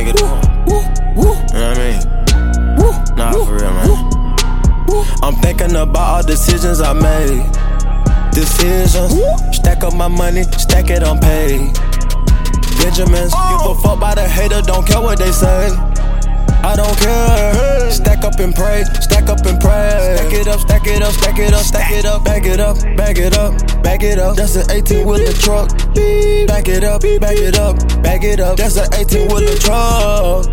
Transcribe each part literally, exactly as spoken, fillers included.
nigga do. You know what I mean? Nah, for real, man. I'm thinking about all decisions I made. Decisions, stack up my money, stack it on pay. Benjamins, give a fuck by the hater, don't care what they say. I don't care. Stack up and pray, stack up and pray. Stack it up, stack it up, stack it up, stack it up. Back it up, back it up, back it up. That's an eighteen wheeler truck. Back it up, back it up, back it up. That's an eighteen wheeler truck.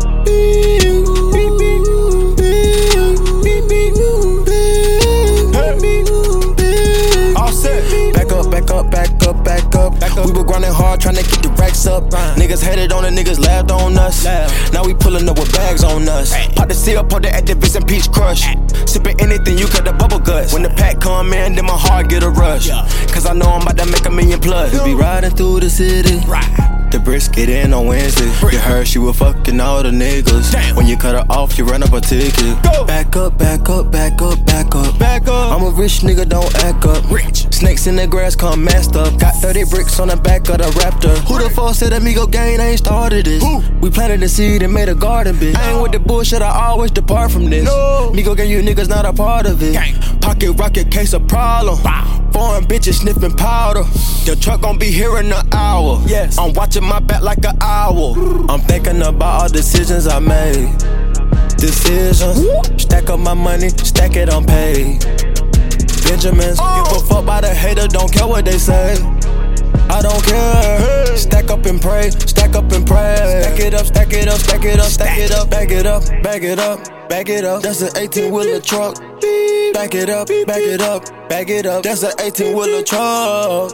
All set. Back up, back up, back up, back up, back up. We were grinding hard, trying to get the racks up. Grind. Niggas hated on the niggas, laughed on us. Laugh. Now we pulling up with bags on us. Hey. Pop the seal, put the activists and peach crush. Hey. Sipping anything, you cut the bubble guts. When the pack come in, then my heart get a rush. Yeah. Cause I know I'm about to make a million plus. We be riding through the city. Right. The brisket in on Wednesday. Brick. You heard she was fucking all the niggas. Damn. When you cut her off, you run up a ticket. Go. Back up, back up, back up, back up, back up. I'm a rich nigga, don't act up. Rich. Snakes in the grass come masked up. Got thirty bricks on the back of the Raptor. Who the fuck said Amigo gang ain't started this? Who? We planted the seed and made a garden, bitch. I ain't with the bullshit, I always depart from this. No. Amigo gang, you niggas not a part of it. Gang. Pocket rocket case a problem. Wow. Foreign bitches sniffing powder. Your truck gon' be here in an hour. Yes. I'm watching my back like an owl. I'm thinking about all decisions I made. Decisions, stack up my money, stack it on pay. Benjamins, oh. Give a fuck by the hater, don't care what they say. I don't care. Stack up and pray, stack up and pray. Stack it up, stack it up, stack it up, stack it up, back it up, back it up, back it up. That's an eighteen wheeler truck. Back it up, back it up, back it up. That's an eighteen wheeler truck.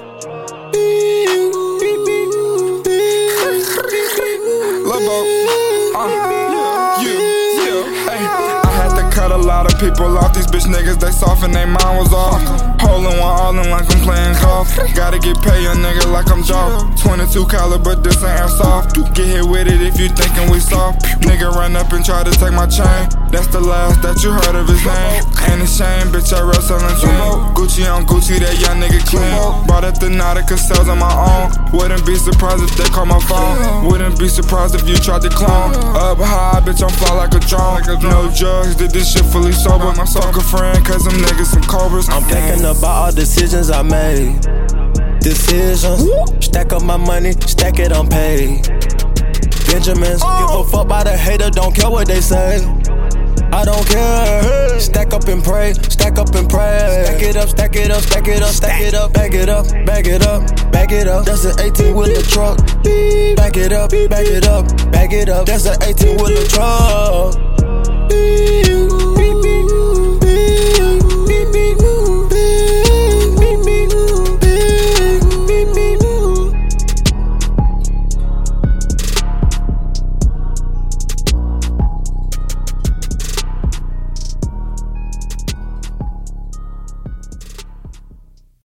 Lobo, uh, yeah, yeah, hey. I had to cut a lot of people off. These bitch niggas, they soft and they mind was off. Holding one all in like I'm playing golf. Gotta get paid, a nigga, like I'm Joe. twenty-two caliber, this ain't soft. Get hit with it if you thinking we soft. Nigga run up and try to take my chain. That's the last that you heard of his name. Ain't a shame, bitch, I wrestle and dream. Gucci on Gucci, that young nigga clean. Bought at the Nautica, sales on my own. Wouldn't be surprised if they call my phone. Wouldn't be surprised if you tried to clone. Up high, bitch, I'm fly like a drone. No drugs, did this shit fully sober. Fuck a friend, cause them niggas some cobras. I'm thinking about all decisions I made. Decisions, stack up my money, stack it on pay. Benjamins, give a fuck by the hater, don't care what they say. I don't care. Stack up and pray, stack up and pray. Stack it up, stack it up, stack it up, stack it up, back it up, back it up, back it up. That's an eighteen wheeler truck. Back it up, back it up, back it up. That's an eighteen wheeler truck.